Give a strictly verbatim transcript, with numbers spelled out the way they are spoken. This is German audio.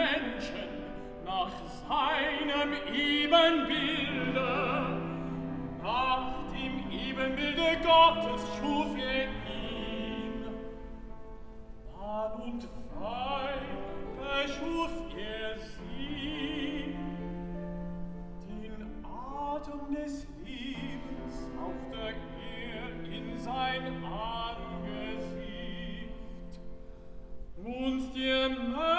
Menschen nach seinem Ebenbilde. Nach dem Ebenbilde Gottes schuf er ihn. Mann und Weib erschuf er sie. Den Atem des Lebens hauchte er in sein Angesicht. Und der Mensch